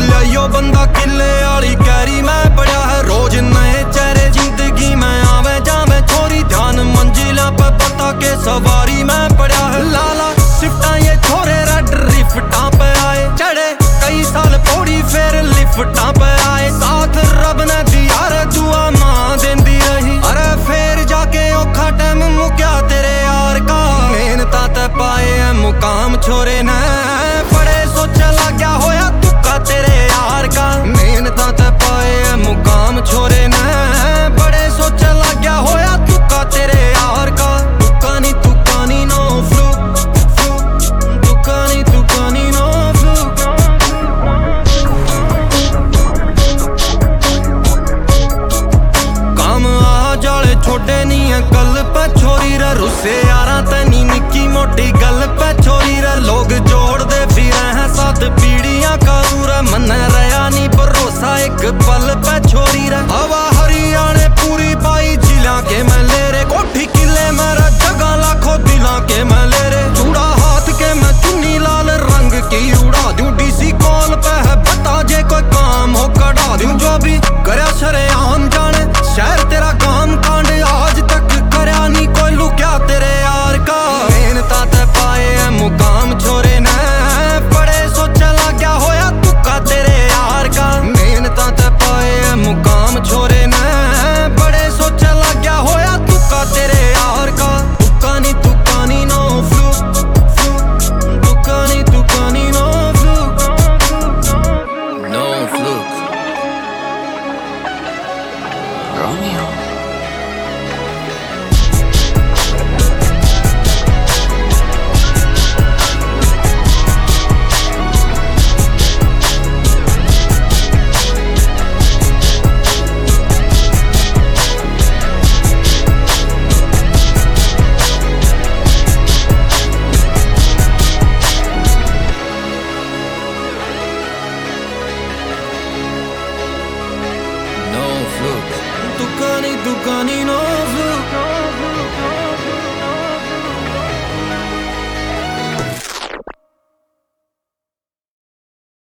लियाइयो बंदा किले वाली कैरी मैं पढ़िया है रोज नए चेहरे जिंदगी में आवे जावे छोरी ध्यान मंजिला पे पता के सवारी मैं पढ़िया है लाला शिफ्टा ये छोरे रेड लिफ्टा पे आए चढ़े कई साल पौड़ी फिर लिफ्टा पे